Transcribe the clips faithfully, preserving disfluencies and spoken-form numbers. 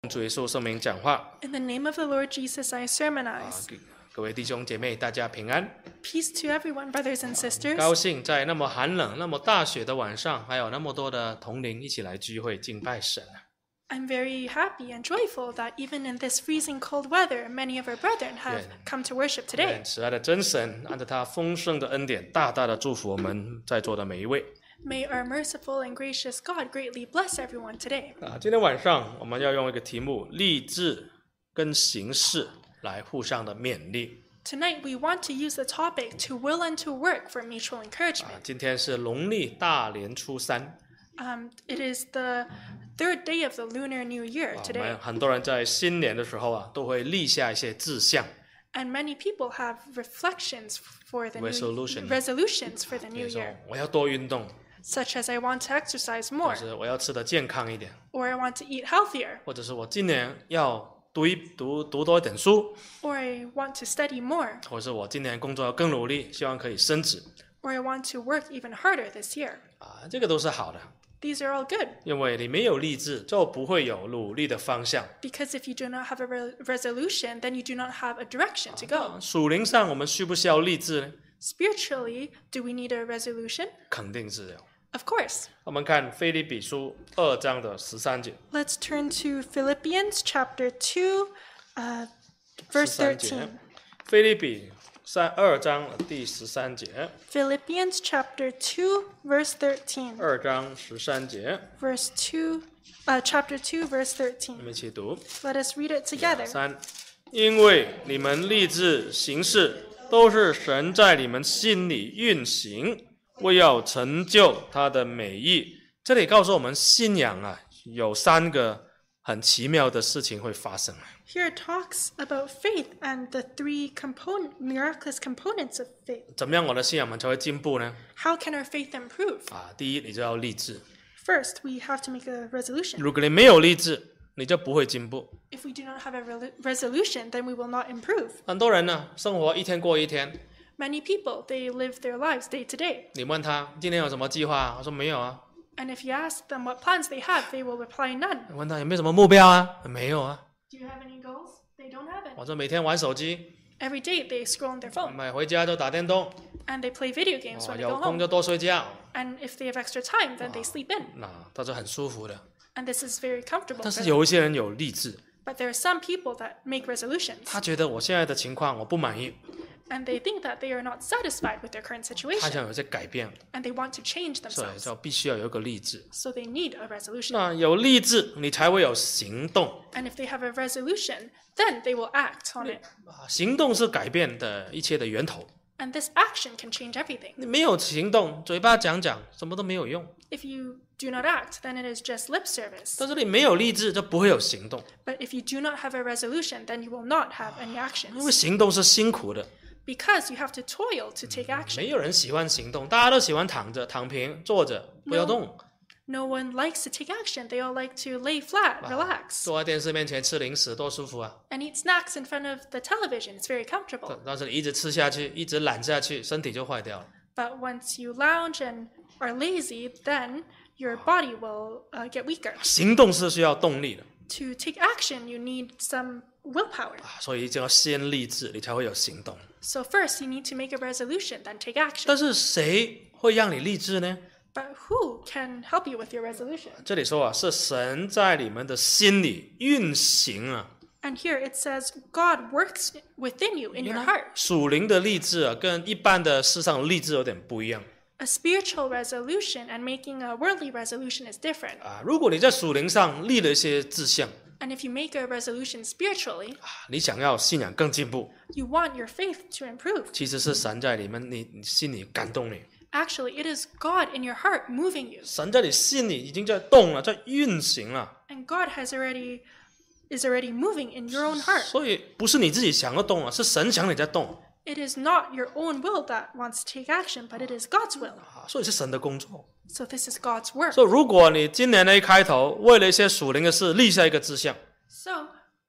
主耶稣圣名讲话。 In the name of the Lord Jesus, I 啊 sermonize. 各各位弟兄姐妹，大家平安。 Peace to everyone, brothers and 高 sisters. 兴在那么寒冷、那么大雪的晚上，还有那么多的同龄一起来聚会敬拜神。 I'm very happy and joyful that even in this freezing cold weather, many of our brethren have Yeah. come to worship today. 愿慈爱的真神按照他丰盛的恩典，大大的祝福我们在座的每一位。 May our merciful and gracious God greatly bless everyone today. 啊，今天晚上我们要用一个题目——立志跟行事来互相的勉励。 Tonight, we want to use the topic to will and to work for mutual 啊 encouragement. 今天是农历大年初三， Um, it is the third day of the Lunar New Year 啊我 today, 们很多人在新年的时候啊，都会立下一些志向。 and many people have reflections for the Resolution. new resolutions for the 比 new 如说 year, 我要多运动， such as I want to exercise 或 more, 是我要吃的健康一点， or I want to eat healthier, 或者是我今年要读一读读多一点书， or I want to study more, 或者是我今年工作要更努力，希望可以升职 or I want to work even harder this year. 啊，这个都是好的， These are all good, 因为你没有立志，就不会有努力的方向。 because if you do not have a re- resolution, then you do not have a direction to go. 属灵上我们需不需要立志呢？ Spiritually, do we need a resolution? 肯定是有。 Of course. 我们看腓立比书二章的十三节， Let's turn to Philippians chapter two, uh, verse 十三节 thirteen.， 腓立比三二章的第十三节， Philippians chapter two, verse thirteen. 二章十三节， Verse two, uh, chapter two, verse 我 thirteen. 们一起读。 Let us read it together. 三，因为你们立志行事，都是神在你们心里运行，为要成就他的美意。这里告诉我们，信仰啊，有三个很奇妙的事情会发生。 Here it talks about faith and the three component, miraculous components of faith. 怎么样，我的信仰们才会进步呢？ How can our faith improve? 啊，第一，你就要立志。 First, we have to make a resolution. 如果你没有立志，你就不会进步。 If we do not have a re- resolution, then we will not improve. 很多人呢，生活一天过一天。 Many people, they live their lives day to day. 你问他今天有什么计划？他说没有啊。 And if you ask them what plans they have, they will reply none. 你问他有没有什么目标啊？没有啊。 Do you have any goals? They don't have it. 我说每天玩手机， Every day they scroll on their phone 买回家就打电动， and they play video games 哦 when they 有 go 空 home. 就多睡觉。 And if they have extra time, then they sleep in. 那他是很舒服的。 And this is very comfortable 但 for 是 them. 有一些人有立志， But there are some people that make resolutions, 他觉得我现在的情况我不满意， and they think that they are not satisfied with their current 他 situation, 想有些改变， and they want to change 所以 themselves. 就必须要有一个立志。 So they need a resolution. 那有立志，你才会有行动。 And if they have a resolution, then they will act on it. 啊行动是改变的一切的源头。 And this action can change everything. 你没有行动，嘴巴讲讲，什么都没有用。 If you do not act, then it is just lip service. 但是你没有立志，就不会有行动， But if you do not have a resolution, then you will not have any 因为 actions. 行动是辛苦的。 Because you have to toil to take action. 没有人喜欢行动，大家都喜欢躺着、躺平、坐着，不要动， No one likes to take action. They all like to lay flat, relax, 坐在电视面前吃零食，多舒服啊！ and eat snacks in front of the television. It's very comfortable. 但是你一直吃下去，一直懒下去，身体就坏掉了。 But once you lounge and are lazy, then your body will uh, get weaker. 行动是需要动力的， To take action, you need some willpower. 啊所以一定要先立志，你才会有行动。 So first, you need to make a resolution, then take action. 但是谁会让你立志呢？ But who can help you with your resolution? 这里说啊，是神在你们的心里运行啊。 And here it says, God works within you, in 原 your 来 heart. 属灵的立志啊，跟一般的世上的立志有点不一样 A spiritual resolution and making a worldly resolution is different. 啊。如果你在属灵上立了一些志向 And if you make a resolution spiritually, 啊，你想要信仰更进步， you want your faith to improve. 其实是神在你们你你心里感动你， Actually, it is God in your heart moving you. 神在你心里已经在动了，在运行了。 And God has already is already moving in your own heart. 所以不是你自己想要动啊，是神想你在动 It is not your own will that wants to take action, but it is God's will. 啊，所以是神的工作。 So this is God's work. 所以如果你今年的一开头为了一些属灵的事立下一个志向， So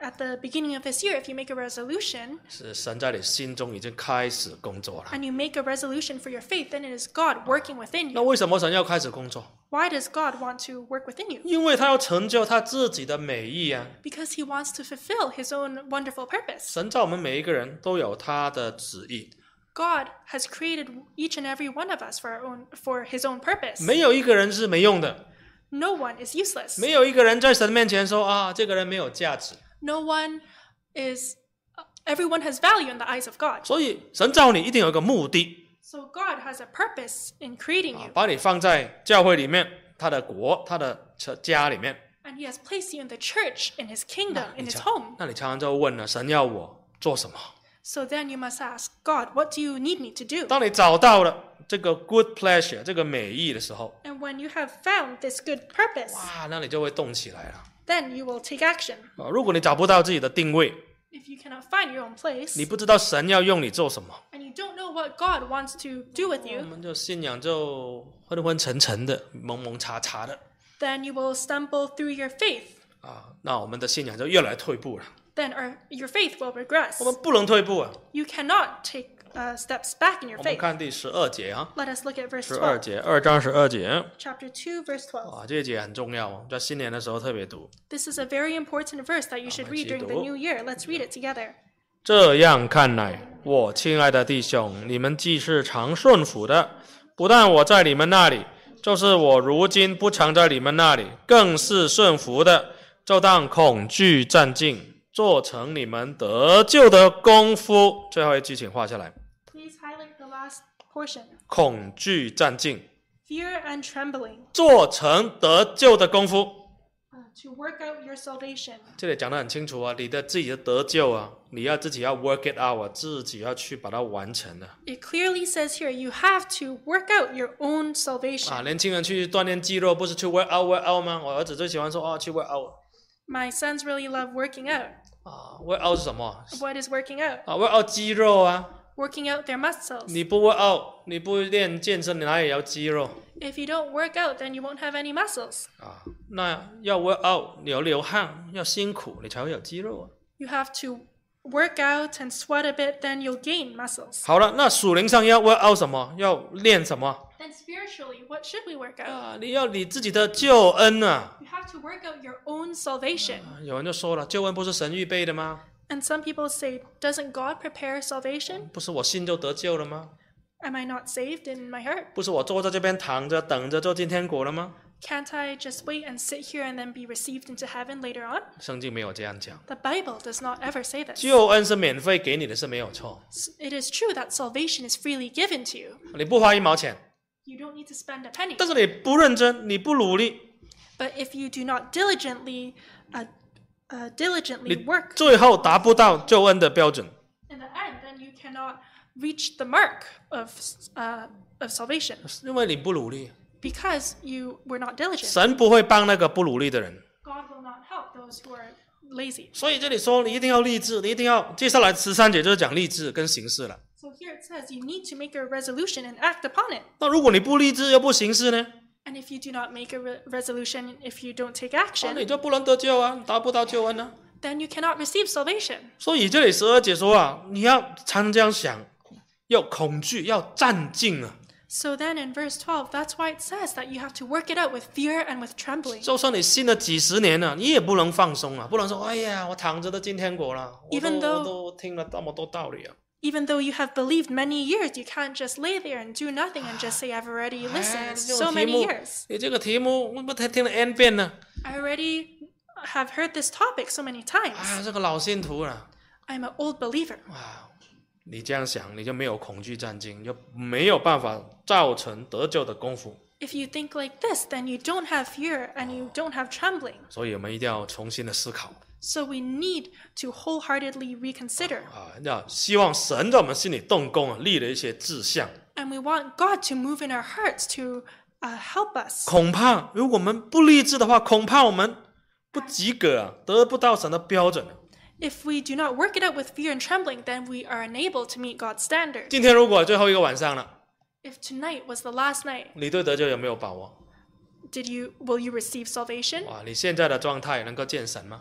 at the beginning of this year, if you make a resolution 是神在你心中已经开始工作了。 and you make a resolution for your faith, then it is God working within 那 you. 为什么神要开始工作？ Why does God want to work within you? 因为他要成就他自己的美意啊！ Because he wants to fulfill his own wonderful purpose. 神造我们每一个人都有他的旨意， God has created each and every one of us for our own, for his own purpose. 没有一个人是没用的， No one is useless. 没有一个人在神面前说啊，这个人没有价值。 No one is, everyone has value in the eyes of God. 所以神造你一定有一个目的， So God has a purpose in creating 啊 you. 把你放在教会里面，他的国，他的家里面。 And he has placed you in the church, in his kingdom, 你 in his 常 home. 那你常常就问了，神要我做什么？ So then you must ask, God, what do you need me to do? 当你找到了这个 good pleasure 这个美意的时候， And when you have found this good purpose, 哇，那你就会动起来了。 then you will take action. 啊，如果你找不到自己的定位， If you cannot find your own place, 你不知道神要用你做什么， and you don't know what God wants to do with 我 you, 们就信仰就昏昏沉沉的、蒙蒙查查的 then you will stumble through your faith. 啊，那我们的信仰就越来越退步了。 Then our, your faith will regress. 我们不能退步啊！ You cannot take uh, steps back in your 我们 faith. 看第十二节啊， Let us look at verse 十二 twelve. 节，二章十二节， Chapter two, verse twelve. 哇，这一节很重要哦，在新年的时候特别读。 This is a very important verse that you should read during the new year. Let's read it together. 这样看来，我亲爱的弟兄，你们既是常顺服的，不但我在你们那里，就是我如今不常在你们那里，更是顺服的，就当恐惧战兢，做成你们得救的功夫。最后一句，请画下来。 Please highlight the last portion. 恐惧战兢， Fear and trembling, 做成得救的功夫。 uh, to work out your salvation. 这里讲得很清楚啊，你的自己的得救啊，你要自己要 work it out 啊，自己要去把它完成的。 It clearly says here you have to work out your own salvation. 啊，年轻人去锻炼肌肉，不是去 work out work out 吗？我儿子最喜欢说啊，去 work out。 My sons really love working out. 啊 ，work out 是什么？ What is working out? 啊 ，work out 肌肉啊。 Working out their muscles. 你不 work out，你不练健身，你哪里有肌肉 If you don't work out, then you won't have any muscles. 啊？那要 work out，你要流汗，要辛苦，你才会有肌肉啊。 You have to work out and sweat a bit, then you'll gain muscles. 好了，那属灵上要 work out 什么？要练什么？ Then spiritually, what should we work out? 啊，你要你自己的救恩啊！ You have to work out your own salvation. 有人就说了，救恩不是神预备的吗？ And some people say, doesn't God prepare salvation? 不是我信就得救了吗？ Am I not saved in my heart? 不是我坐在这边躺着等着做进天国了吗？ Can't I just wait and sit here and then be received into heaven later on? 圣经没有这样讲， The Bible does not ever say this. 救恩是免费给你的，是没有错。 It is true that salvation is freely given to you. 你不花一毛钱， You don't need to spend a penny. 但是你不认真，你不努力， But if you do not diligently, uh, uh, 你 diligently work 最后达不到救恩的标准。 in the end, then you cannot reach the mark of uh, of salvation 因为你不努力， because you were not diligent. 神不会帮那个不努力的人。 God will not help those who are lazy. 所以这里说你一定要立志，你一定要。接下来十三节就是讲立志跟行事了。 So here it says you need to make a resolution and act upon it. 那如果你不立志又不行事呢？ And if you do not make a re- resolution, if you don't take 那 action, 你就不能得救啊，达不到救恩啊。 then you cannot receive salvation. 所以这里十二节说啊，你要常常这样想，要恐惧，要战兢啊。 So then in verse twelve, that's why it says that you have to work it out with fear and with trembling. 就算你信了几十年了，你也不能放松啊，不能说哎呀，我躺着都进天国了，我都 Even though- 我都听了那么多道理啊。 Even though you have believed many years, you can't just lay there and do nothing and just say, I've already 哎 listened 这 so 种题 many 目 years. 你这个题目我不才听了 n 遍了 I already have heard this topic so many times. 啊，这个老信徒了 I'm an old believer. 啊。你这样想，你就没有恐惧战兢，就没有办法造成得救的功夫。 If you think like this, then you don't have fear and you don't have trembling. 所以我们一定要重新的思考 So we need to wholeheartedly reconsider. 啊，要希望神在我们心里动工啊，立了一些志向。 And we want God to move in our hearts to uh, help us. 恐怕如果我们不立志的话，恐怕我们不及格啊，得不到神的标准。 If we do not work it out with fear and trembling, then we are unable to meet God's standard. 今天如果最后一个晚上了， If tonight was the last night, 你对得救有没有把握？ did you will you receive salvation? 哇，你现在的状态能够见神吗？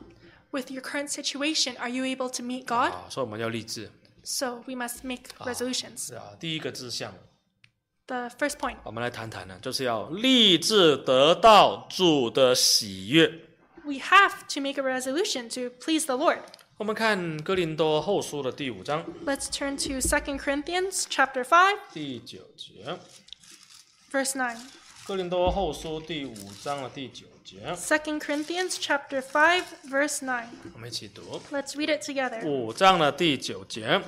with your current situation, are you able to meet God? 啊，所以我们要立志 So we must make resolutions. 是啊。第一个志向， The first point, 我们来谈谈呢，就是要立志得到主的喜悦。 we have to make a resolution to please the Lord. 我们看哥林多后书的第五章 Let's turn to Second Corinthians chapter five, 第九节， verse nine. 哥林多后书第五章的第九节， Second Corinthians chapter five, verse nine. 我们一起读。 Let's read it together. 五章的第九节，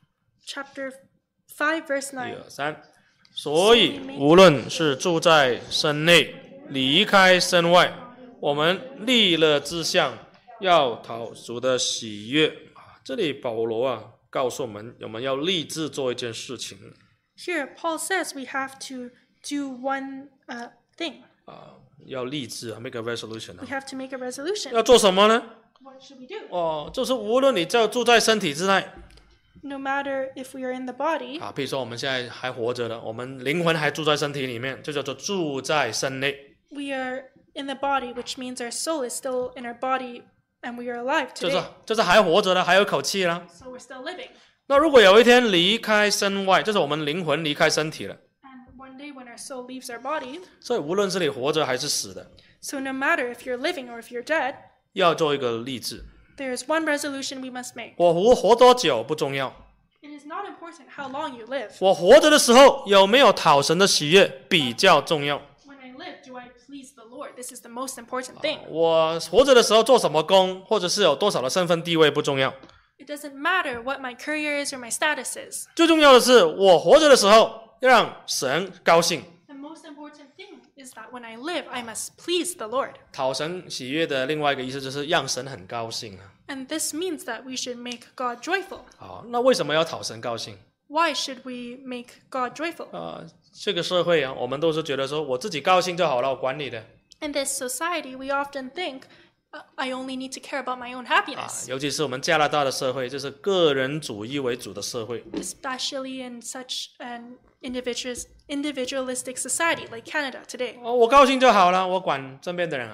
Chapter five, verse 一 nine. 二三。所以无论是住在身内，离开身外，我们立了志向，要讨主的喜悦。啊，这里保罗啊告诉我们，我们要立志做一件事情 Here, Paul says we have to do one uh, thing. 啊，要立志啊 ，make a resolution 啊 We，have to make a resolution. 要做什么呢？ What should we do? 哦，就是无论你在住在身体之内 No matter if we are in the body, 啊，比如说我们现在还活着的，我们灵魂还住在身体里面，就叫做住在身内。 we are in the body, which means our soul is still in our body and we are alive 就是 today. 就是还活着的，还有口气啦。 So we're still living. 那如果有一天离开身外，就是我们灵魂离开身体了， And one day when our soul leaves our body, 所以无论是你活着还是死的， so no matter if you're living or if you're dead, 要做一个立志。 there is one resolution we must make. 我活活多久不重要， It is not important how long you live. 我活着的时候有没有讨神的喜悦比较重要。 When I live, do I please the Lord? This is the most important thing. 我活着的时候做什么工，或者是有多少的身份地位不重要， It doesn't matter what my career is or my status is. 最重要的是我活着的时候让神高兴。 The most important thing is that when I live, I must please the Lord. 讨神喜悦的另外一个意思就是让神很高兴啊。 And this means that we should make God joyful. 好，那为什么要讨神高兴？ Why should we make God joyful? 啊、这个社会啊，我们都是觉得说我自己高兴就好了，我管你的 In this society, we often think, uh, I only need to care about my own 啊。 happiness, 尤其是我们加拿大的社会，就是个人主义为主的社会 especially in such an individual, individualistic society like Canada today. 哦，我高兴就好了，我管身边的人啊。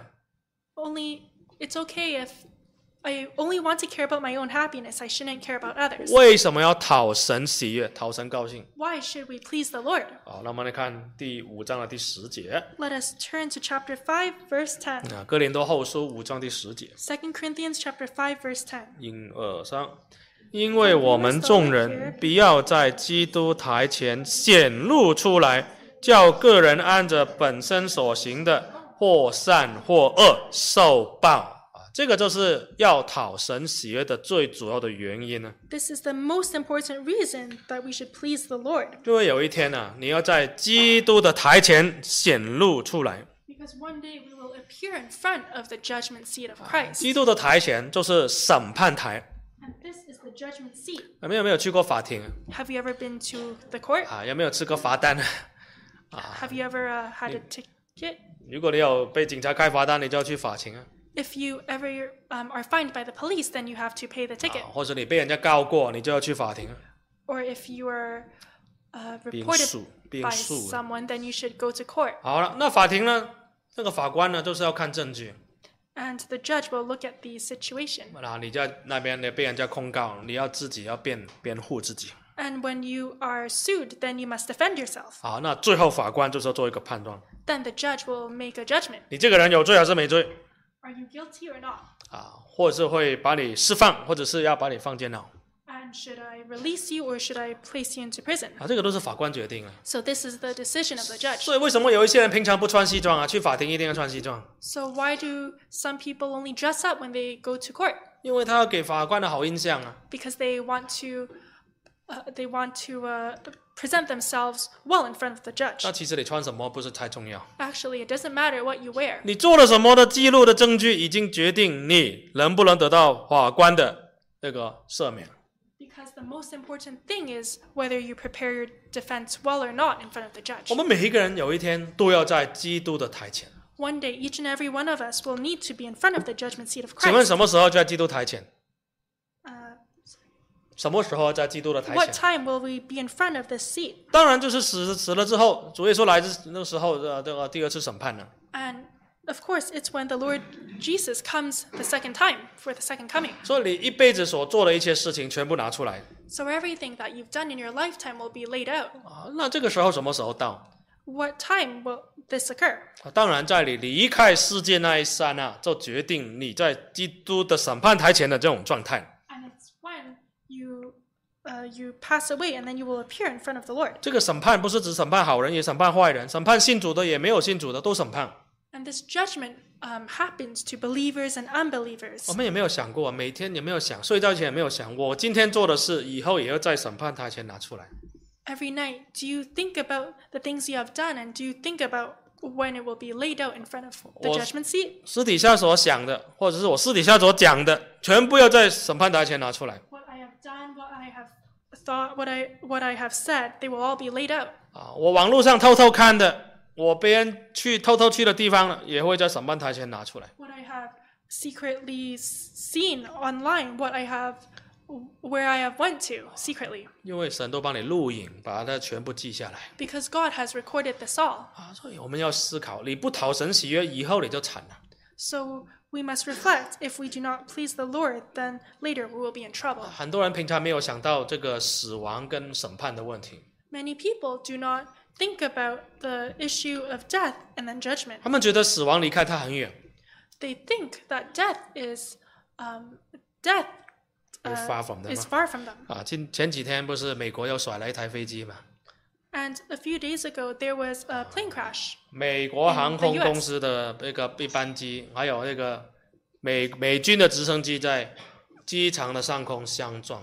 Only, it's okay if I only want to care about my own happiness. I shouldn't care about others. 为什么要讨神喜悦、讨神高兴？ Why should we please the Lord? 好，那我们来看第五章的第十节 Let us turn to chapter five, verse ten. 啊，哥林多后书五章第十节， Second Corinthians chapter five, verse ten. 一二三。因为我们众人必要在基督台前显露出来，叫个人按着本身所行的，或善或恶受报。这个就是要讨神喜悦的最主要的原因呢。 This is the most important reason that we should please the Lord. 就会有一天呢、啊，你要在基督的台前显露出来。 Because one day we will appear in front of the judgment seat of Christ. 基督的台前就是审判台。 And this is the judgment seat. 有没有没有去过法庭 Have you ever been to the court? 啊？有没有吃过罚单？ Have you ever uh, had a ticket? 如果你有被警察开罚单，你就要去法庭啊。 If you ever um, are fined by the police, then you have to pay the ticket. 啊或者你被人家告过，你就要去法庭啊。 Or if you are uh, 并 reported 诉，并 by 诉。 someone, then you should go to court. 好了，那法庭呢？那个法官呢，就是要看证据。 And the judge will look at the situation. 啊，你在那边你被人家控告，你要自己要辩辩护自己。 And when you are sued, then you must defend yourself. 好，那最后法官就是要做一个判断， Then the judge will make a judgment. 你这个人有罪还是没罪 Are you guilty or not? 啊？或者是会把你释放，或者是要把你放监牢 And should I release you or should I place you into prison? 啊？这个都是法官决定的。 So this is the decision of the judge. 所以为什么有一些人平常不穿西装啊？去法庭一定要穿西装， So why do some people only dress up when they go to court? 因为他要给法官的好印象啊。 Because they want to, uh, they want to uh, present themselves well in front of the judge. 那其实你穿什么不是太重要， Actually, it doesn't matter what you wear. 你做了什么的记录的证据已经决定你能不能得到法官的那个赦免。 Because the most important thing is whether you prepare your defense well or not in front of the judge. 我们每一个人有一天都要在基督的台前。 One day, each and every one of us will need to be in front of the judgment seat of 请问 Christ. 什么时候在基督台前？ Uh, 什么时候在基督的台 what 前？ time will we be in front of this seat? 当然就是死死了之后，主耶稣来之那个时候的这个第二次审判了。 And of course, it's when the Lord Jesus comes the second time for the second coming. 所以你一辈子所做的一切事情全部拿出来 So everything that you've done in your lifetime will be laid out. 啊，那这个时候什么时候到？ What time will this occur? 啊当然，在你离开世界那一刹那，就决定你在基督的审判台前的这种状态。 And it's when you uh, you pass away and then you will appear in front of the Lord. 这个审判不是只审判好人，也审判坏人，审判信主的也没有信主的都审判。 And this judgment um, happens to believers and unbelievers. 我们也没有想过，每天有没有想，睡觉前也没有想，我今天做的事，以后也要在审判台前拿出来。 Every night, do you think about the things you have done, and do you think about when it will be laid out in front of the 我 judgment seat? 私底下所想的，或者是我私底下所讲的，全部要在审判台前拿出来。 What I have done, what I have thought, what I what I have said, they will all be laid out. 啊，我网络上偷偷看的，我别人去偷偷去的地方，也会在审判台前拿出来。 What I have secretly s- seen online, what I have, where I have went to secretly, 因为神都帮你录影，把它全部记下来 because God has recorded this all. 啊，所以我们要思考，你不讨神喜悦，以后你就惨了。 So we must reflect. If we do not please the Lord, then later we will be in trouble. 很多人平常没有想到这个死亡跟审判的问题， Many people do not think about the issue of death and then judgment. 他们觉得死亡离开他很远， They think that death is um, death Is uh, far from them, is 啊。 far from them. 啊，前前几天不是美国又甩了一台飞机嘛？ And a few days ago, there was a plane crash. 美国航空公司的那个一班机，还有那个美美军的直升机在机场的上空相撞，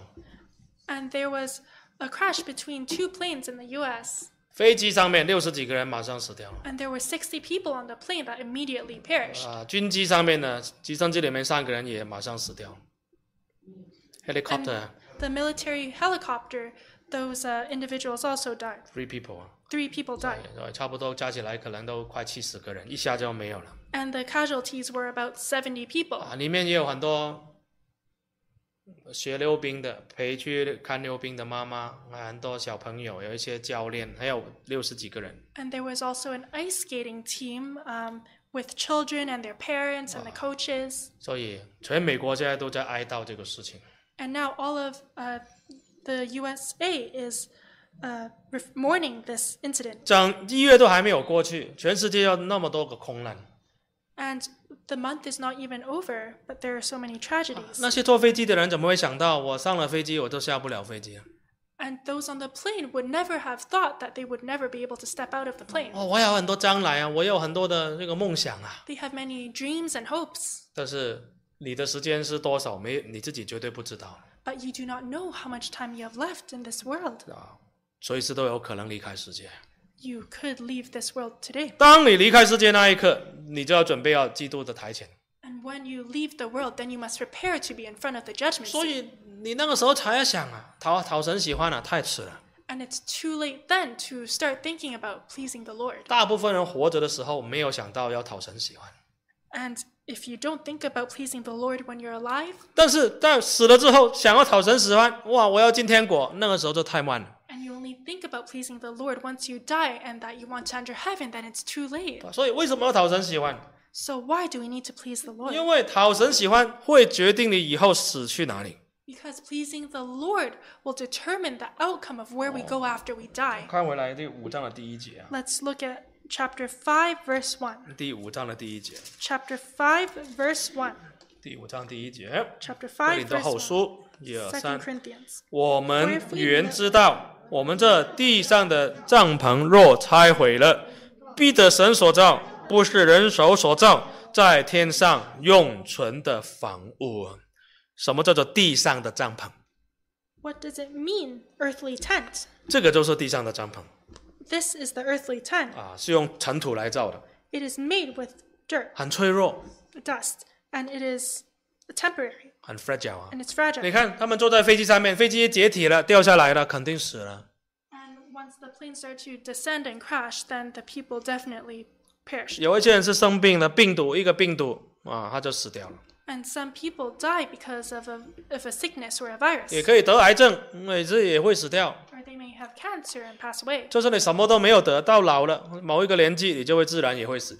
And there was a crash between two planes in the U S. 飞机上面六十几个人马上死掉了。 And there were sixty people on the plane that immediately perished. 啊，军机上面呢，直升机里面三个人也马上死掉。Helicopter The military helicopter, those uh, individuals also died. three people 啊， Three people died. 对差不多加起来可能都快七十个人，一下就没有了。 And the casualties were about seventy people. 啊，里面也有很多学溜冰的，陪去看溜冰的妈妈，很多小朋友，有一些教练，还有六十几个人。 And there was also an ice skating team um, with children and their parents and the coaches. 所以全美国现在都在哀悼这个事情。 And now all of uh, the U S A is uh, ref- mourning this incident. 整一月都还没有过去，全世界有那么多个空难， And the month is not even over, but there are so many tragedies. 那些坐飞机的人怎么会想到，我上了飞机我就下不了飞机啊？ And those on the plane would never have thought that they would never be able to step out of the plane. 哦，我有很多将来啊，我有很多的这个梦想啊， They have many dreams and hopes, 但是你的时间是多少，没你自己绝对不知道 but you do not know how much time you have left in this world. 啊，随时都有可能离开世界。 You could leave this world today. 当你离开世界那一刻，你就要准备要基督的台前， And when you leave the world, then you must prepare to be in front of the judgment 所 seat. 以你那个时候才要想啊，讨讨神喜欢啊，太迟了。 And it's too late then to start thinking about pleasing the Lord. 大部分人活着的时候没有想到要讨神喜欢， And if you don't think about pleasing the Lord when you're alive, 但是在死了之后想要讨神喜欢，哇，我要进天国，那个时候就太慢了。 and you only think about pleasing the Lord once you die and that you want to enter heaven, then it's too late. 所以为什么要讨神喜欢？ So why do we need to please the 因 Lord? 为讨神喜欢会决定你以后死去哪里。 Because pleasing the Lord will determine the outcome of where we go after we die. 看回来第五章的第一节啊， Let's look at chapter five, verse one. 第五章的第一节， Chapter five, verse one. 第五章第一节， Chapter 哥 five, 林多 verse 后 one. 书一二 Second 三。 Corinthians. 我们原知道，我们这地上的帐篷若拆毁了，必得神所造，不是人手所造，在天上永存的房屋。什么叫做地上的帐篷？ What does it mean, earthly tent? 这个就是地上的帐篷 This is the earthly tent. 啊，是用尘土来造的， It is made with dirt, 很脆弱， dust, and it is temporary, 很 fragile 啊。 and it's 你 fragile. 看，他们坐在飞机上面，飞机解体了，掉下来了，肯定死了。 And once the planes start to descend and crash, then the people definitely perish. 有一些人是生病了，病毒一个病毒啊，他就死掉了。 And some people die because of a, of a sickness or a virus. 也可以得癌症，也是也会死掉。 Or they may have cancer and pass away. 就是你什么都没有得，到老了某一个年纪，你就会自然也会死掉。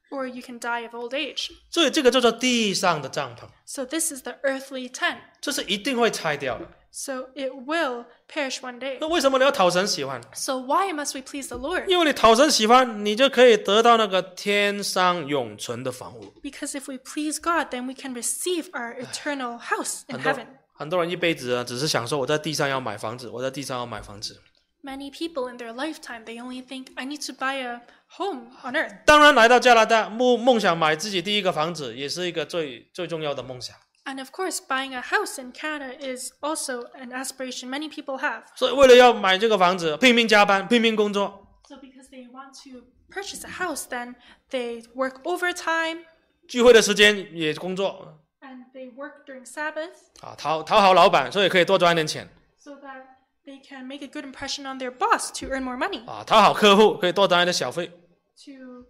or you can die of old age. 所以这个叫做地上的帐篷， So this is the earthly tent. 这是一定会拆掉的。 So it will perish one day. 那为什么你要讨神喜欢？ So why must we please the Lord? 因为你讨神喜欢，你就可以得到那个天上永存的房屋。 Because if we please God, then we can receive our eternal house in 很多 heaven. 很多人一辈子啊，只是想说我在地上要买房子，我在地上要买房子。 Many people in their lifetime, they only think, I need to buy a home on earth. 当然，来到加拿大，梦梦想买自己第一个房子，也是一个最最重要的梦想。 And of course, buying a house in Canada is also an aspiration many people have. 所以为了要买这个房子，拼命加班，拼命工作。 So because they want to purchase a house, then they work overtime 聚会的时间也工作 and they work during Sabbath 啊，讨讨好老板，所以可以多赚一点钱 so that they can make a good impression on their boss to earn more money, 啊，讨好客户可以多赚一点小费。 to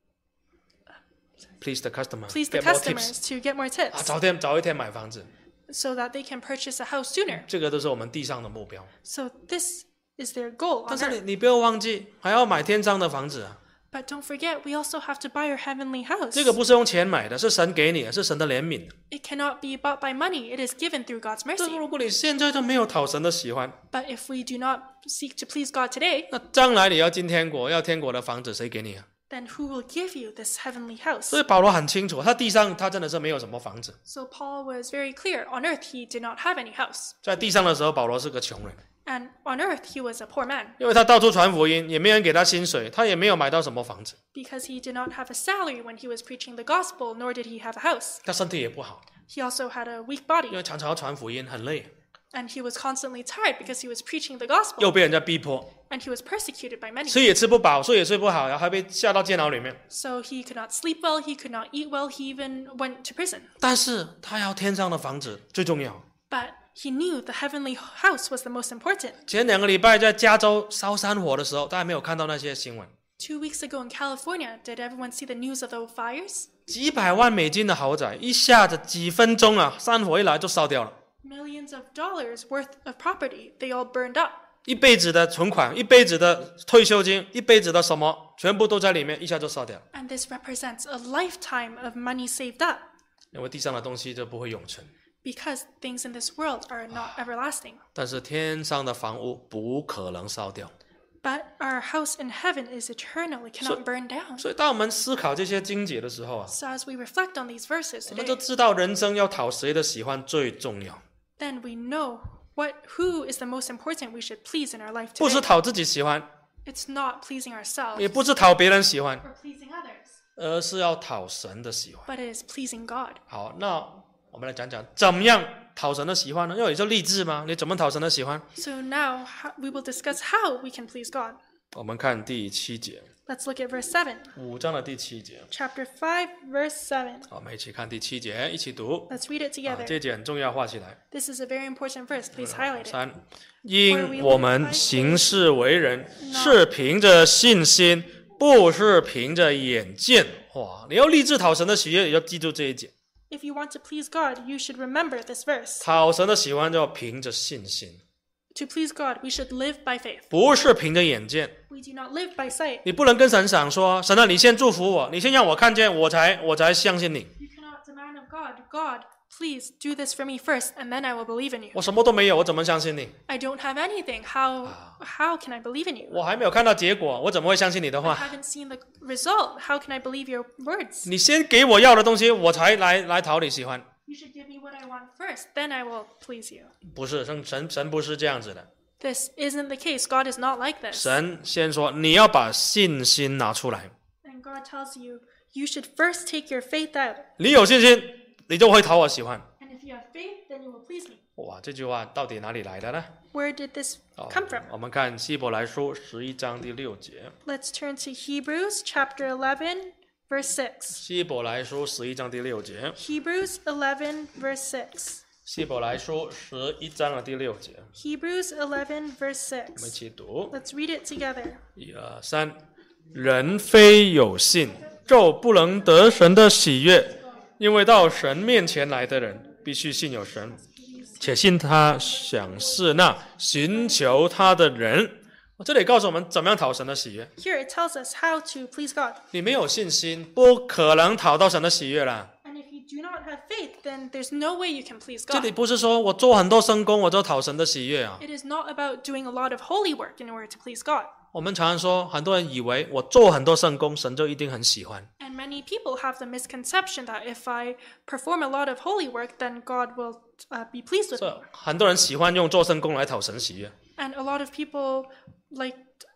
Please the customer, please the get more customers, tips. to get more 啊， tips, 早点早一天买房子， so that they can purchase a house sooner. 这个都是我们地上的目标。 So this is their goal 但 on 是 earth. 你你不要忘记，还要买天上的房子啊。 But don't forget, we also have to buy our heavenly house. 这个不是用钱买的，是神给你的，是神的怜悯。 It cannot be bought by money. It is given through God's 但是 mercy. 如果你现在都没有讨神的喜欢， But if we do not seek to please God today, 那将来你要进天国，要天国的房子谁给你啊？ then who will give you this heavenly house? 所以保罗很清楚，他地上他真的是没有什么房子。 So Paul was very clear. On earth, he did not have any house. 在地上的时候，保罗是个穷人， And on earth, he was a poor man 因为他到处传福音，也没人给他薪水，他也没有买到什么房子， because he did not have a salary when he was preaching the gospel, nor did he have a house. 他身体也不好， He also had a weak 因 body, 为常常要传福音，很累， and he was constantly tired because he was preaching the gospel, 又被人家逼迫， and he was persecuted by many. 吃也吃不饱，睡也睡不好，然后还被下到监牢里面。 So he could not sleep well, he could not eat well, he even went to prison. 但是他要天上的房子最重要。 But he knew the heavenly house was the most important. 前两个礼拜在加州烧山火的时候，大家没有看到那些新闻， Two weeks ago in California, did everyone see the news of the fires? 几百万美金的豪宅，一下子几分钟啊，山火一来就烧掉了。 Millions of dollars worth of property, they all burned up. 一辈子的存款，一辈子的退休金，一辈子的什么，全部都在里面，一下就烧掉了。 And this represents a lifetime of money saved up, 因为地上的东西就不会永存， because things in this world are not everlasting. 但是天上的房屋不可能烧掉。 But our house in heaven is eternal, it cannot burn down. 所以当我们思考这些经节的时候啊， So as we reflect on these verses 我们就 today, 知道人生要讨谁的喜欢最重要， then we know what who is the most important we should please in our life 不是 today. 讨自己喜欢， It's not pleasing ourselves 也不是讨别人喜欢， or pleasing others, 而是要讨神的喜欢。 but it is pleasing God. 好，那我们来讲讲怎么样讨神的喜欢呢？因为有就励志吗？你怎么讨神的喜欢？ So now ho- we will discuss how we can please God. 我们看第七节， Let's look at verse seven. 五章的第七节。 Chapter five, verse seven. 好，我们一起看第七节，一起读。 Let's read it 啊， together. 这节很重要，画起来。 This is a very important verse. Please highlight it. 三，因我们行事为人是凭着信心，不是凭着眼见。哇，你要立志讨神的喜悦，也要记住这一节。 If you want to please God, you should remember this verse. 讨神的喜欢就要凭着信心， To please God, we should live by faith. 不是凭着眼见。 We do not live by sight. 你不能跟神讲说，神啊，你先祝福我，你先让我看见，我才我才相信你。 You cannot demand of God, God, please do this for me first, and then I will believe in you. 我什么都没有，我怎么相信你？ I don't have anything. How how can I believe in you? 我还没有看到结果，我怎么会相信你的 I 话？ haven't seen the result. How can I believe your words? 你先给我要的东西，我才来来讨你喜欢。 You should give me what I want first, then I will please you. 不是，神神神不是这样子的。 This isn't the case. God is not like this. 神先说，你要把信心拿出来。 And God tells you, you should first take your faith out. 你有信心，你就会讨我喜欢。 And if you have faith, then you will please me. 哇，这句话到底哪里来的呢？ Where did this 哦 come from? 我们看希伯来书十一章第六节。 Let's turn to Hebrews chapter eleven, verse six. 希伯来书十一章第六节。 Hebrews eleven, verse six. 希伯来书十一章的第六节， Hebrews eleven, verse 我们一 six. 起读。 Let's read it together. 一二三，人非有信，就不能得神的喜悦，因为到神面前来的人，必须信有神，且信他赏赐那寻求他的人。 这里告诉我们怎么样讨神的喜悦。 Here it tells us how to please God. 你没有信心，不可能讨到神的喜悦啦。 And if you do not have faith, then there's no way you can please 这里 God. 不是说我做很多圣工我就讨神的喜悦啊。 It is not about doing a lot of holy work in order to please God. 我们常常说，很多人以为我做很多圣工，神就一定很喜欢。 And many people have the misconception that if I perform a lot of holy work, then God will uh, be pleased with 所 me. 以很多人喜欢用做圣工来讨神喜悦。 And a lot of people like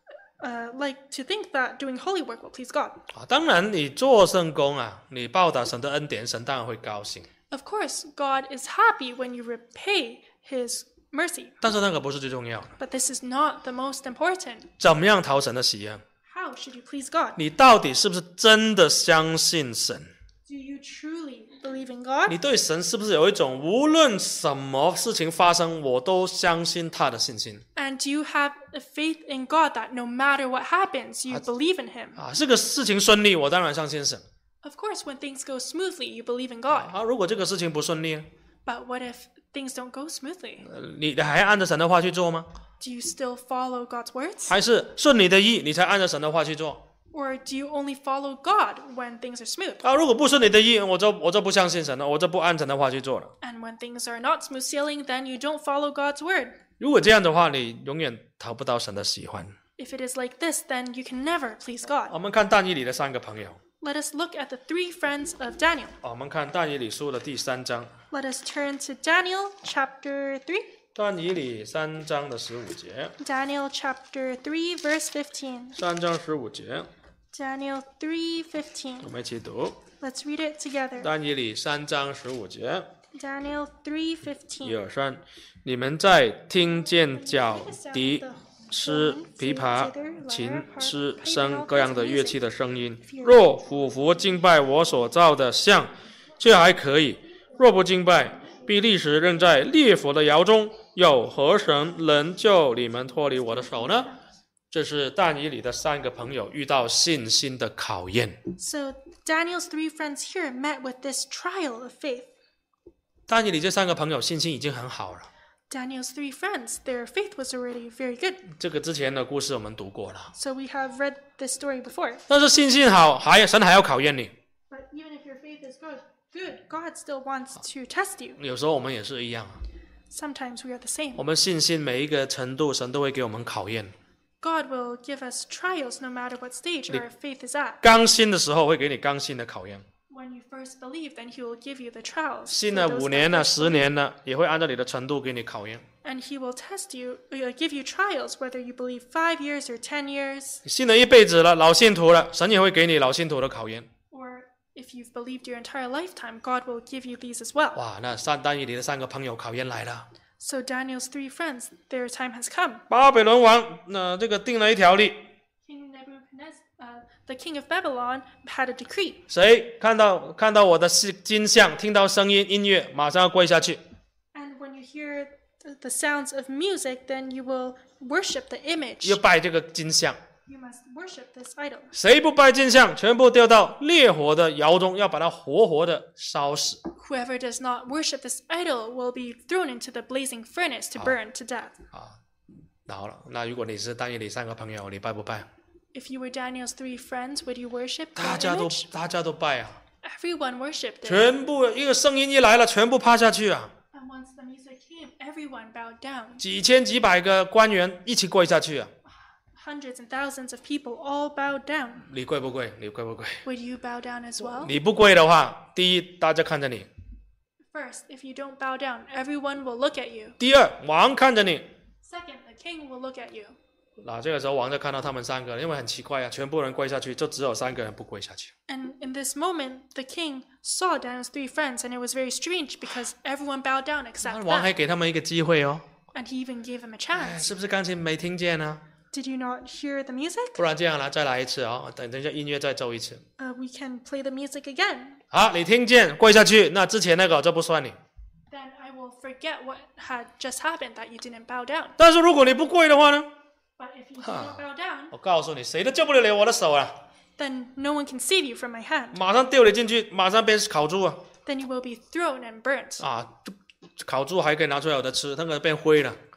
uh, like to think that doing holy work will please God. 啊，当然你做圣工啊，你报答神的恩典，神当然会高兴。 Of course, God is happy when you repay His mercy. 但是那个不是最重要的。 But this is not the most important. 怎么样讨神的喜悦？ How should you please God? 你到底是不是真的相信神？ Do you truly believe in God? 你对神是不是有一种无论什么事情发生，我都相信他的信心？ And do you have a faith in God that no matter what happens, you believe in Him? 啊，这个事情顺利，我当然相信神。 Of course, when things go smoothly, you believe in God. 啊，如果这个事情不顺利呢？ But what if things don't go smoothly? 呃你还按着神的话去做吗？ Do you still follow God's words? 还是顺你的意，你才按照神的话去做？ Or do you only follow God when things are smooth? 啊，如果不顺你的意，我就我就不相信神了，我就不按神的话去做了。 And when things are not smooth sailing, then you don't follow God's word. 如果这样的话，你永远讨不到神的喜欢。 If it is like this, then you can never please God. 我们看但以理的三个朋友。 Let us look at the three friends of Daniel. 我们看但以理书的第三章。 Let us turn to Daniel chapter three. 但以理三章的十五节。 Daniel chapter three, verse fifteen. 三章十五节， Daniel three fifteen. 我们一起读。 Let's read it together. 但以理三章十五节， Daniel three 一 fifteen. 二三，你们在听见角笛、诗、琵琶、琴、诗、笙各样的乐器的声音，若俯伏敬拜我所造的像，这还可以；若不敬拜，必立时扔在烈火的窑中。有何神能救你们脱离我的手呢？这是但以理的三个朋友遇到信心的考验。 So Daniel's three friends here met with this trial of faith. 但以理这三个朋友信心已经很好了。 Daniel's three friends, their faith was already very good. 这个之前的故事我们读过了。 So we have read this story before. 但是信心好，还神还要考验你。 But even if your faith is good, good, God still wants to test you. 有时候我们也是一样啊。 Sometimes we are the same. 我们信心每一个程度，神都会给我们考验。 God will give us trials no matter what stage our faith is at. 刚信的时候会给你刚信的考验， When you first believe, then He will give you the trials. 信 for 了 those 五 that 年了、 first 十 believe. 年了，也会按照你的程度给你考验。 And He will test you, uh, give you trials, whether you believe five years or ten years, 你信了一辈子了，老信徒了，神也会给你老信徒的考验。 or if you've believed your entire lifetime, God will give you these as well. 哇，那三但以理的三个朋友考验来了。 So Daniel's three friends, their time has come. 巴比伦王那、这个定了一条例， King Nebuchadnezzar, uh, the king of Babylon, had a decree. 谁看到看到我的金像，听到声音音乐，马上要跪下去。 And when you hear the sounds of music, then you will worship the image. 要拜这个金像。 You must worship this idol. 谁不拜金像，全部掉到烈火的窑中，要把它活活的烧死。 Whoever does not worship this idol will be thrown into the blazing furnace to burn to death. 啊，好了，那如果你是但以理三个朋友，你拜不拜？ If you were Daniel's three friends, would you worship 大 that 家都 image? 大家都拜啊， Everyone worshipped it. 全部一个声音一来了，全部趴下去啊， And once the music came, everyone bowed down. 几千几百个官员一起跪下去啊， Hundreds and thousands of people all bowed down. 你跪不跪？你跪不跪？ Would you bow down as well? 你不跪的话，第一，大家看着你； First, if you don't bow down, everyone will look at you. 第二，王看着你。 Second, the king will look at you. 那这个时候王就看到他们三个人，因为很奇怪啊，全部人跪下去，就只有三个人不跪下去。 And in this moment, the king saw Daniel's three friends, and it was very strange because everyone bowed down 那 except 王还 them. 给他们一个机会哦， And he even gave them a 哎， chance. 是不是刚才没听见呢？ Did you not hear the music? 不然这样啦，再来一次啊、哦！等等一下音乐再奏一次。 Uh, we can play the music again. 好，你听见跪下去，那之前那个就不算你。 Then I will forget what had just happened that you didn't bow down. 但是如果你不跪的话呢？ But if you don't bow down, 我告诉你，谁都救不了我的手啊！ then no one can save you from my hand. 马上丢你进去，马上变烤猪啊！ Then you will be thrown and burnt. 啊，烤猪还可以拿出来有的吃，那个变灰了。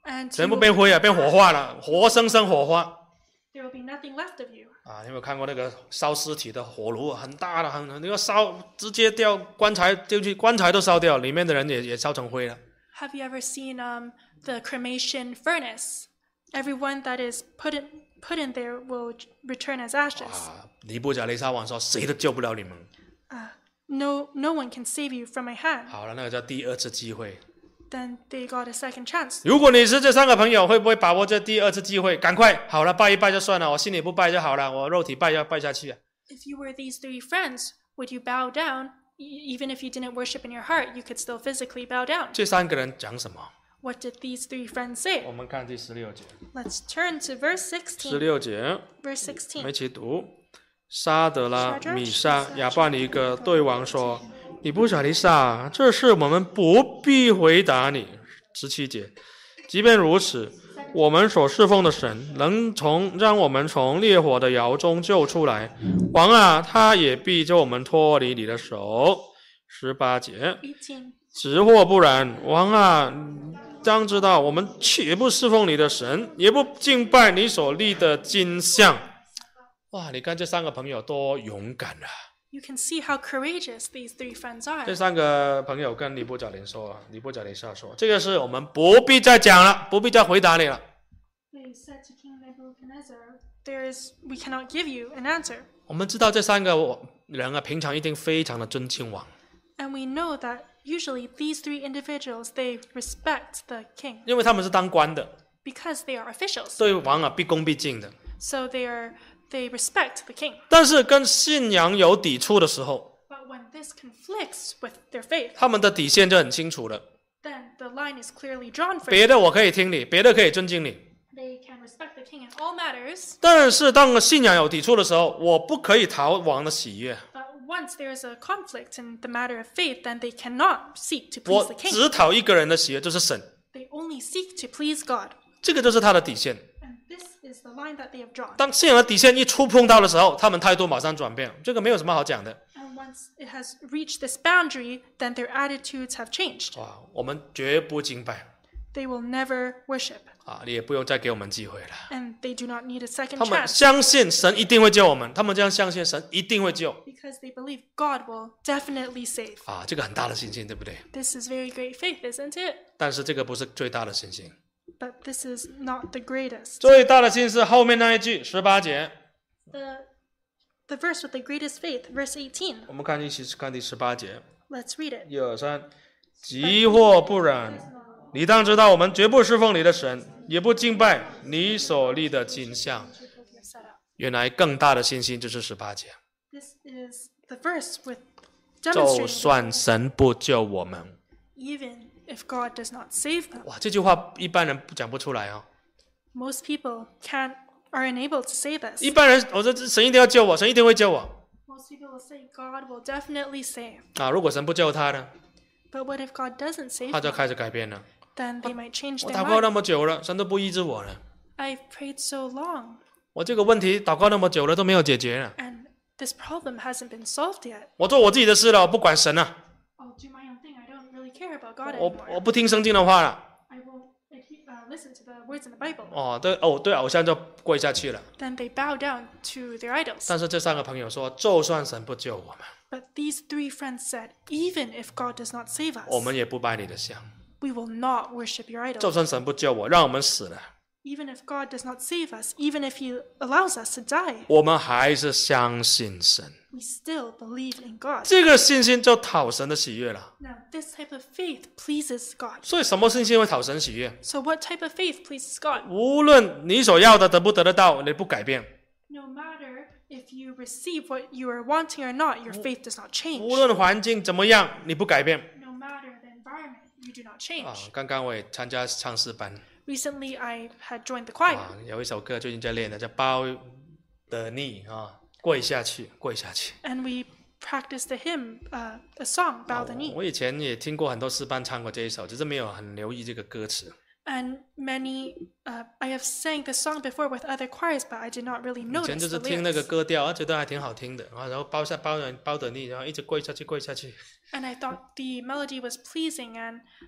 And 全 you 部 will 变 be 灰啊，变火化了，活生生火化 there will be nothing left of you. 啊！你有没有看过那个烧尸体的火炉啊？很大的，很那个烧直接掉棺材丢进棺材都烧掉，里面的人也也烧成灰了。 Have you ever seen um, the cremation furnace? Everyone that is put in put in there will return as ashes. 啊！尼布甲尼撒王说：“谁都救不了你们。 Uh, no, no one can save you from my hand. ” 好了，那个叫第二次机会。 Then they got a second chance. 如果你是这三个朋友，会不会把握这第二次机会？赶快，好了，拜一拜就算了，我心里不拜就好了，我肉体拜要拜下去啊！ If you were these three friends, would you bow down? E- Even if you didn't worship in your heart, you could still physically bow down. 这三个人讲什么？ What did these three friends say? 我们看第十六节。 Let's turn to verse 十 sixteen. 六节， Verse 我们 sixteen. 一起读。沙德拉、米沙、亚巴尼哥对王说：“尼布甲尼撒，这事我们不必回答你。”十七节，即便如此，我们所侍奉的神能从让我们从烈火的窑中救出来，王啊，他也必救我们脱离你的手。十八节， eighteen. 直或不然，王啊，当知道我们岂不侍奉你的神，也不敬拜你所立的金像。哇，你看这三个朋友多勇敢啊！ You can see how courageous these three friends are. 这三个朋友跟尼布甲尼说，尼布甲尼撒说，这个事我们不必再讲了，不必再回答你了。 They said to King Nebuchadnezzar, "There is, we cannot give you an answer." 我们知道这三个人啊，平常一定非常的尊敬王， And we know that usually these three individuals, they respect the king 因为他们是当官的， because they are officials. 对王啊毕恭毕敬的。 So they are they respect the king. 但是跟信仰有抵触的时候， But when this conflicts with their faith, 他们的底线就很清楚了。 then the line is clearly drawn for 别 them. 的我可以听你，别的可以尊敬你， They can respect the king in all matters, 但是当信仰有抵触的时候，我不可以讨王的喜悦， but once there is a conflict in the matter of faith, then they cannot seek to 我 please the king. 只讨一个人的喜悦，就是神， They only seek to please God. 这个就是他的底线。 And this is the line that they have drawn. 当信仰的底线一触碰到的时候，他们态度马上转变，这个没有什么好讲的。 And once it has reached this boundary, then their attitudes have changed. 哇，我们绝不敬拜 They will never worship, 啊！你也不用再给我们机会了。 and they do not need a second 他们 chance 相信神一定会救我们，他们这样相信神一定会救 because they believe God will definitely save. 啊！这个很大的信心，对不对？ This is very great faith, isn't it? 但是这个不是最大的信心， But this is not the greatest. 最大的信心是后面那一句十八节。 The, the verse with the greatest faith, verse eighteen. 我们看一起看第十八节， Let's read it. 一二三，即或不然，你当知道，我们绝不侍奉你的神，也不敬拜你所立的金像。原来更大的信心就是十八节， This is the verse with 就 demonstrating 算神不救我们， even if God does not save them. 哇，这句话一般人讲不出来哦。 Most people can't are unable to say this. 一般人，我说神一定要救我，神一定会救我 Most people will say God will definitely save. 啊！如果神不救他呢， But what if God doesn't save 他就 them? 开始改变了。 Then they might change 我 their 祷告那 mind. 么久了，神都不医治我了。 I've prayed so long, 我这个问题祷告那么久了都没有解决了。 and this problem hasn't been solved yet. 我做我自己的事了，我不管神了， I'll do my own thing. I don't really care about God 我 anymore. 我不听圣经的话了。 I won't adhe- uh, listen to the words in the Bible. 哦，对哦，对偶像就跪下去了。 Then they bow down to their idols. 但是这三个朋友说，就算神不救我们， But these three friends said, even if God does not save 我 us, 们也不拜你的像。 we will not worship your 就 idols. 算神不救我，让我们死了， Even if God does not save us, even if He allows us to die, 我们还是相信神。 we still believe in God. 这个信心就讨神的喜悦了。 Now, this type of faith pleases God. 所以什么信心会讨神喜悦？ So, what type of faith pleases God? 无论你所要的得不得得到，你不改变； No matter if you receive what you are wanting or not, your faith does not change. 无论环境怎么样，你不改变。 No matter the environment, you do not 啊 change.， 刚刚我也参加唱诗班 Recently, I had joined the choir, 啊，有一首歌最近在练的，叫《包的逆》啊，跪下去，跪下去。 and we practiced the hymn, uh, a song, Bow the 哦 Knee. 我以前也听过很多诗班唱过这一首，只是没有很留意这个歌词。 And many, uh, I have sang this song before with other choirs, but I did not really 以前 notice 就 the 是听那个 lyrics. 歌调，啊，觉得还挺好听的，啊，然后包下包人包的逆，然后一直跪下去，跪下去。 And I thought the melody was pleasing, and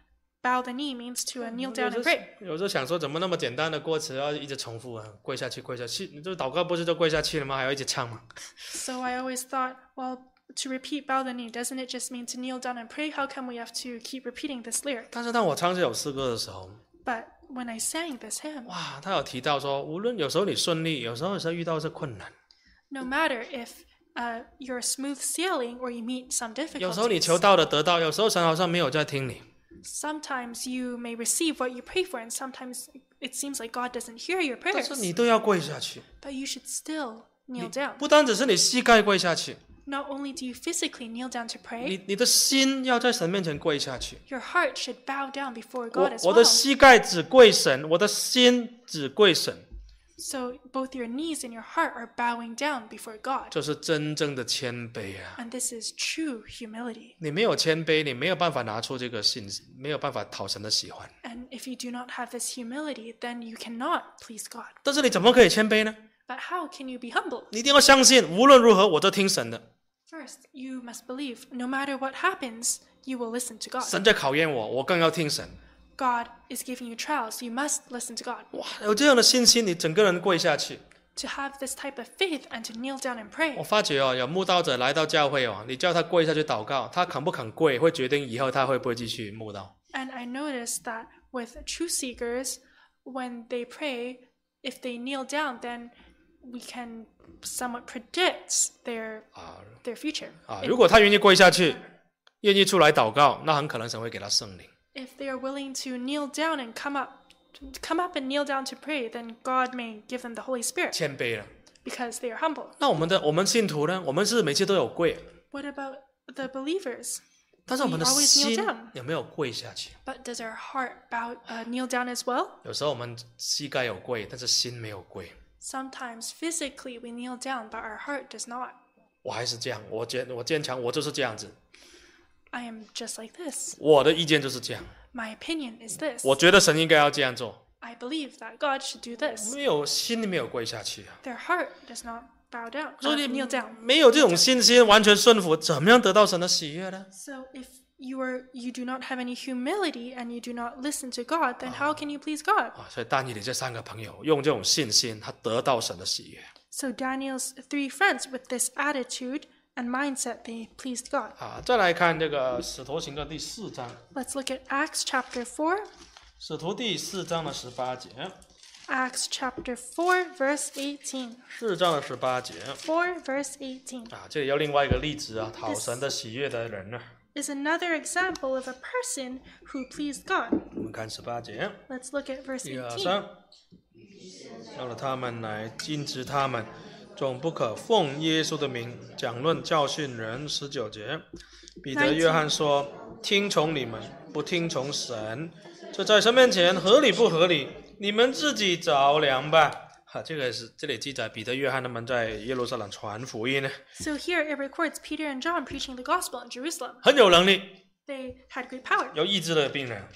bow the knee means to uh, kneel down and pray. 有时候想说，怎么那么简单的歌词要一直重复啊？跪下去，跪下去，你这祷告不是就跪下去了吗？还要一直唱吗？ So I always thought, well, to repeat bow the knee, doesn't it just mean to kneel down and pray? How come we have to keep repeating this lyric? 但是当我唱这首诗歌的时候， But when I sang this hymn, 哇，他有提到说，无论有时候你顺利，有时候有时候遇到是困难， no matter if uh, you're smooth sailing or you meet some 有时候你 difficulties, 求到的得到，有时候神好像没有在听你。 sometimes you may receive what you pray for, and sometimes it seems like God doesn't hear your 但 prayers. 是你都要跪下去， But you should still kneel down. 不单只是你膝盖跪下去， Not only do you physically kneel down to pray, 你你的心要在神面前跪下去。 your heart should bow down before 我 God as 我的 well. 膝盖只跪神，我的心只跪神， So both your knees and your heart are bowing down before God. 这是真正的谦卑啊！ And this is true humility. 你没有谦卑，你没有办法拿出这个信，没有办法讨神的喜欢。 And if you do not have this humility, then you cannot please God. 但是你怎么可以谦卑呢？ But how can you be humble? 你一定要相信，无论如何我都听神的。 First, you must believe no matter what happens, you will listen to God. 神在考验我，我更要听神。 God is giving you trials. You must listen to God. 哇，有这样的信心，你整个人跪下去。 To have this type of faith and to kneel down and pray. 我发觉哦，有慕道者来到教会哦，你叫他跪下去祷告，他肯不肯跪，会决定以后他会不会继续慕道。 And I noticed that with truth seekers, when they pray, if they kneel down, then we can somewhat predict their 啊 their future. 啊！ If, 如果他愿意跪下去，愿意出来祷告，那很可能神会给他圣灵。 if they are willing to kneel down and come up, come up and kneel down to pray, then God may give them the Holy Spirit 谦卑了。 because they are humble. 那我们的我们信徒呢？我们是每次都有跪， What about the believers? 但是我们的 We always kneel 心 down. 有没有跪下去？ But does our heart bow, uh, kneel down as well? 有时候我们膝盖有跪，但是心没有跪。 Sometimes physically we kneel down, but our heart does not. 我还是这样，我坚我坚强，我就是这样子。 I am just like this. 我的意见就是这样， My opinion is this. 我觉得神应该要这样做。 I believe that God should do this. 没有心里没有跪下去啊， Their heart does not bow down, 所 uh, 以 kneel 你 down. 没有这种信心，完全顺服，怎么样得到神的喜悦呢？ So if you are you do not have any humility and you do not listen to God, then how can you please God? 啊，所以但以理这三个朋友用这种信心，他得到神的喜悦 So Daniel's three friends with this attitude and mindset, they pleased God. 啊。再来看这个使徒行传第四章， Let's look at Acts chapter four. 使徒第四章的十八节， Acts chapter four, verse eighteen. 四章的十八节 four, verse eighteen. 啊，这里有另外一个例子啊，讨神的喜悦的人呢、 Is another example of a person who pleased God. 我们看十八节， Let's look at verse 一二 eighteen. 三，叫了他们来禁止他们，总不可奉耶稣的名讲论教训人。十九节，彼得、约翰说：“听从你们，不听从神，这在神面前合理不合理？你们自己找量吧。”哈，这个是这里记载彼得、约翰他们在耶路撒冷传福音呢， So here it records Peter and John preaching the gospel in Jerusalem. 很有能力， They had great power 有医治的病人。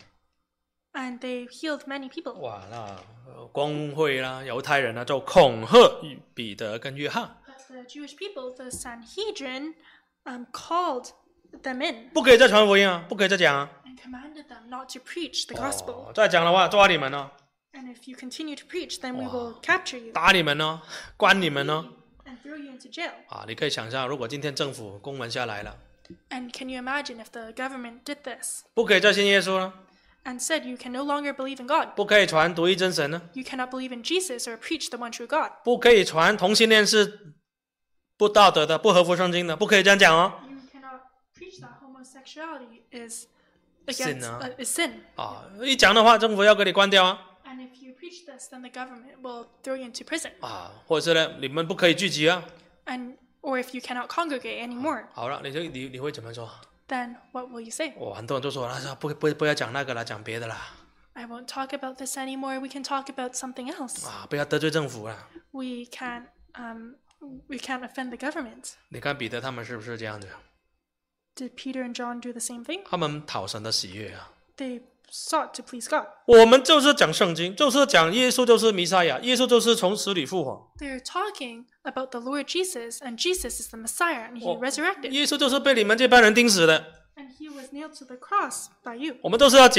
and they healed many people. 哇，那呃公会啦、犹太人呢，就恐吓彼得跟约翰， But the Jewish people, the Sanhedrin, um, called them in 不可以再传福音啊，不可以再讲啊。 and commanded them not to preach the gospel. 哦，再讲的话抓你们哦， And if you continue to preach, then we will capture you 打你们哦，关你们哦。 and throw you into jail. 啊，你可以想象，如果今天政府公文下来了， And can you imagine if the government did this 不可以再信耶稣了， and said you can no longer believe in God? 不可以传独一真神呢， You cannot believe in Jesus or preach the one true God. 不可以传同性恋是不道德的、不合乎圣经的，不可以这样讲哦。 You cannot preach that homosexuality is Sin, against ah. uh, is sin. 啊，一讲的话，政府要给你关掉啊。 And if you preach this, then the government will throw you into prison. 啊，或者是呢，你们不可以聚集啊。 And or if you cannot congregate anymore, 好了，你就你你会怎么说？ then what will you say? 哦，很多人就说，那不不不要讲那个了，讲别的啦， I won't talk about this anymore. We can talk about something else. 啊，不要得罪政府了。 We can't um we can't offend the government. 你看彼得他们是不是这样子？ Did Peter and John do the same thing? 他们讨神的喜悦啊。 They sought to please God. 我们就是讲圣经，就是讲耶稣就是弥赛亚，耶稣就是从死里复活， They're talking about the Lord Jesus, and Jesus is the Messiah, and He Oh. resurrected, 耶稣就是被你们这帮人钉死的。 and He was nailed to the cross by you. 我们都是要讲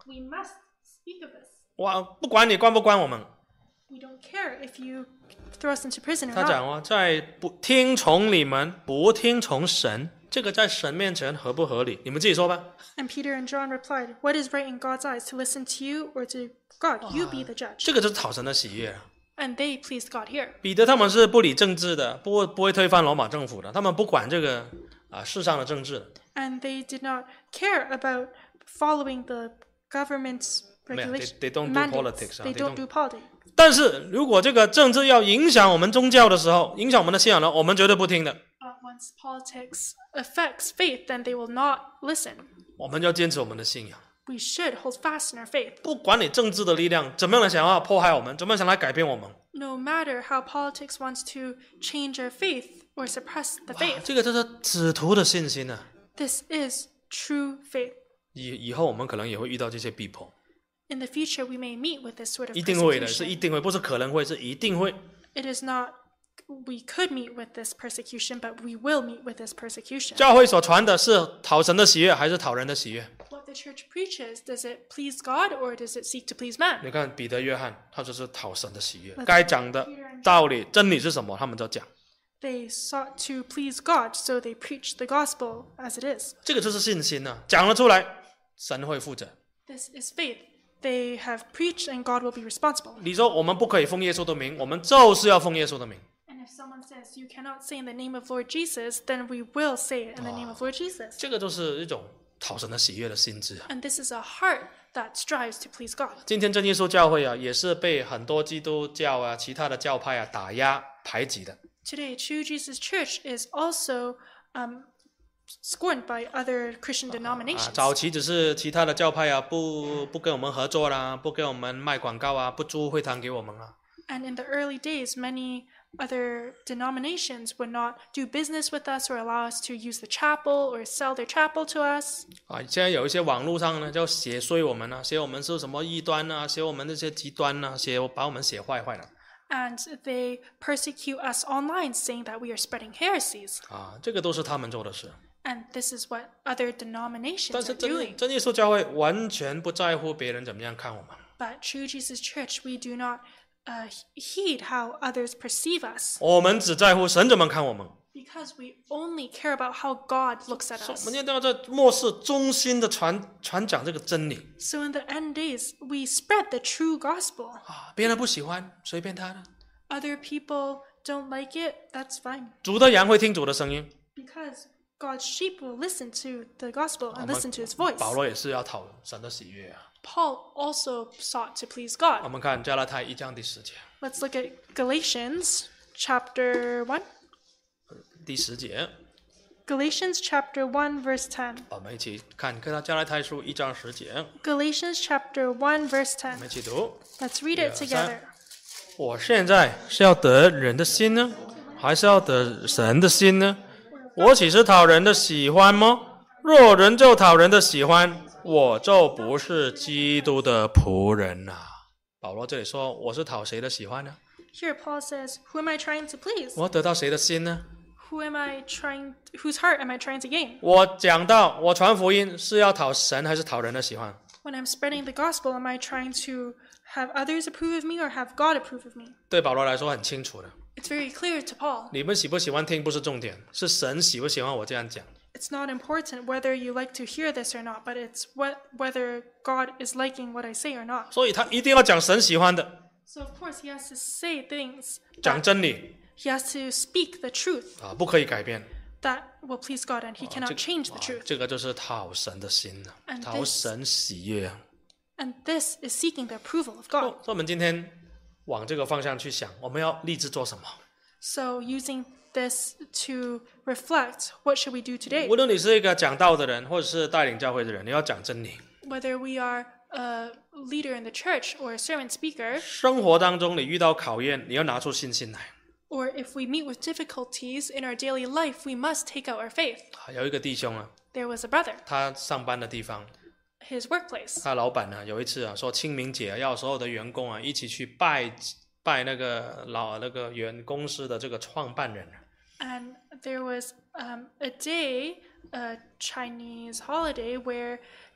We must speak of this. 我不管你关不关我们， We don't care if you throw us into prison or 他讲 not. 哦，在不听从你们，不听从神，这个在神面前合不合理？你们自己说吧。 And Peter and John replied, What is right in God's eyes, to listen to you or to God? You be the judge. 这个就是讨神的喜悦啊。 And they pleased God here. 彼得他们是不理政治的，不不会推翻罗马政府的，他们不管这个啊世上的政治。 And they did not care about following the government's regulations. they don't do politics, They they don't don't- do politics. 但是如果这个政治要影响我们宗教的时候，影响我们的信仰呢，我们绝对不听的。 But once politics affects faith, then they will not listen. 我们要坚持我们的信仰， We should hold fast in our faith. 不管你政治的力量怎么样的想要迫害我们，怎么样想来改变我们， No matter how politics wants to change our faith or suppress the 哇 faith, 这个就是使徒的信心啊！ this is true faith. 以以后我们可能也会遇到这些逼迫， In the future, we may meet with this sort of 一定会的，是一 persecution. 定会，不是可能会，是一定会。 It is not we could meet with this persecution, but we will meet with this persecution. 教会所传的是讨神的喜悦，还是讨人的喜悦？ What the church preaches, does it please God or does it seek to please man? 你看彼得、约翰，他就是讨神的喜悦，该讲的道理、真理是什么，他们就讲。 They sought to please God, so they preached the gospel as it is. 这个就是信心啊，讲了出来，神会负责。 This is faith. They have preached and God will be responsible. 你说我们不可以奉耶稣的名，我们就是要奉耶稣的名。 And if someone says you cannot say in the name of Lord Jesus, then we will say it in the name of Lord Jesus. 这个就是一种讨神的喜悦的心智啊。 And this is a heart that strives to please God. 今天真耶稣教会啊，也是被很多基督教啊、其他的教派啊打压排挤的。 Today, True Jesus Church is also um, scorned by other Christian 啊， denominations. 早期只是其他的教派啊，不不跟我们合作啦，不给我们卖广告啊，不租会堂给我们啊。 And in the early days, many other denominations would not do business with us or allow us to use the chapel or sell their chapel to us. 啊，现在有一些网络上呢，就写衰我们啊，写我们是什么异端啊，写我们这些极端啊，写把我们写坏坏了。 And they persecute us online, saying that we are spreading heresies. 啊，这个都是他们做的事。 And this is what other 但 denominations 是 are 真 doing. 真耶稣教会完全不在乎别人怎么样看我们。 But True Jesus Church, we do not uh, heed how others perceive us 我们只在乎神怎么看我们。 because we only care about how God looks at 我 us. 们一定要在末世忠心的传传讲这个真理 So in the end days, we spread the true gospel. 啊！别人不喜欢，随便他的。 Other people don't like it, that's fine. 主的羊会听主的声音。 Because God's sheep will listen to the gospel 我 and 们 listen to his voice. 保罗也是要讨神的喜悦啊。 Paul also sought to please 我 God. 们看加拉太一章第十节， Let's look at Galatians chapter one. 第十节， Galatians chapter one, verse ten. 我们一起看看加拉太书一章十节， Galatians chapter one, verse 我们 ten. 一起读。 Let's read it Yeah, together. 我现在是要得人的心呢，还是要得神的心呢？我岂是讨人的喜欢吗？若人就讨人的喜欢，我就不是基督的仆人呐、保罗这里说，我是讨谁的喜欢呢？ Here Paul says, Who am I trying to please? 我要得到谁的心呢？ Who am I trying, whose heart am I trying to gain? 我讲到我传福音是要讨神还是讨人的喜欢？ When I'm spreading the gospel, am I trying to have others approve of me or have God approve of me? 对保罗来说很清楚的， It's very clear to Paul. 你们喜不喜欢听不是重点，是神喜不喜欢我这样讲。 It's not important whether you like to hear this or not, but it's what, whether God is liking what I say or not. 所以他一定要讲神喜欢的， So of course he has to say things 讲 that 真理 he has to speak the truth 啊，不可以改变。 that will please God, and he 这 cannot change the 啊 truth. 这个就是讨神的心了， And 讨 this- 神喜悦啊。 And this is seeking the approval of 所 God. 以我们今天往这个方向去想，我们要立志做什么？ So using this to reflect, what should we do today? 无论你是一个讲道的人，或者是带领教会的人，你要讲真理。 Whether we are a leader in the church or a sermon speaker, 生活当中你遇到考验，你要拿出信心来。 or if we meet with difficulties in our daily life, we must take out our faith. 啊有一个弟兄啊， There was a brother, 他上班的地方， his workplace. 他老板呢有一次啊说清明节要所有的员工啊一起去拜拜那个老那个原公司的这个创办人。 And there was um, a day, a Chinese holiday, where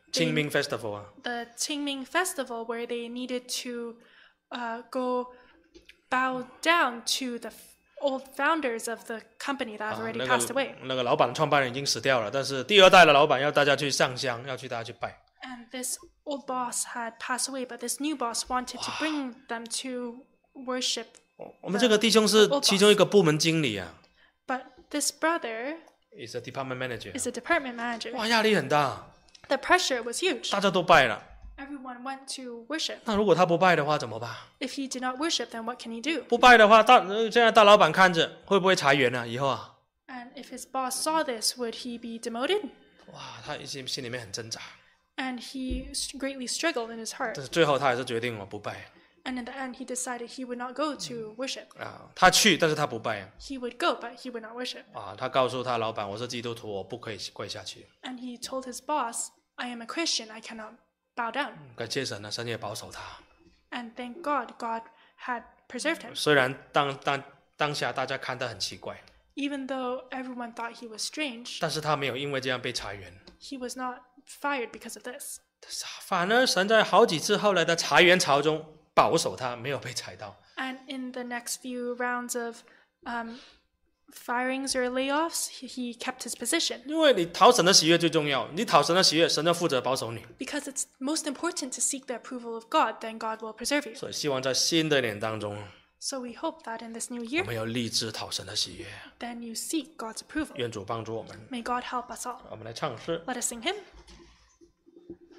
清明 festival 啊， the Qingming festival where they needed to uh, go bow down to the f- old founders of the company that have 啊 already 那 passed 个 away. 那个老板创办人已经死掉了，但是第二代的老板要大家去上香，要去大家去拜。 And this old boss had passed away, but this new boss wanted to bring them to worship. 我们这个弟兄是其中一个部门经理啊 But this brother ，is a department manager。 is a department manager. 哇，压力很大， The pressure was huge. 大家都拜了。 Everyone went to worship. 那如果他不拜的话怎么办？ If he did not worship, then what can he do? 不拜的话，大呃现在大老板看着会不会裁员啊？以后啊， And if his boss saw this, would he be demoted? 哇，他心心里面很挣扎， And he s- greatly struggled in his heart. 但是最后他还是决定我不拜 And in the end, he decided he would not go to worship. 啊。他去，但是他不拜啊。 He would go, but he would not worship. 啊，他告诉他老板，我是基督徒，我不可以跪下去。 And he told his boss, I am a Christian, I cannot bow down. 感谢神啊，神也保守他。 And thank God, God had preserved him. 虽然当当当下大家看得很奇怪， Even though everyone thought he was strange, 但是他没有因为这样被裁员， he was not fired because of this. 反而神在好几次后来的裁员潮中保守他，没有被裁到。 And in the next few rounds of um, firings or layoffs, he, he kept his position. 因为你讨神的喜悦最重要，你讨神的喜悦，神就负责保守你。 Because it's most important to seek the approval of God, then God will preserve you. 所以希望在新的一年当中， So we hope that in this new 我 year, 们要立志讨神的喜悦。 then you seek God's approval. 愿主帮助我们。 May God help us all. 我们来唱诗。 Let us sing him.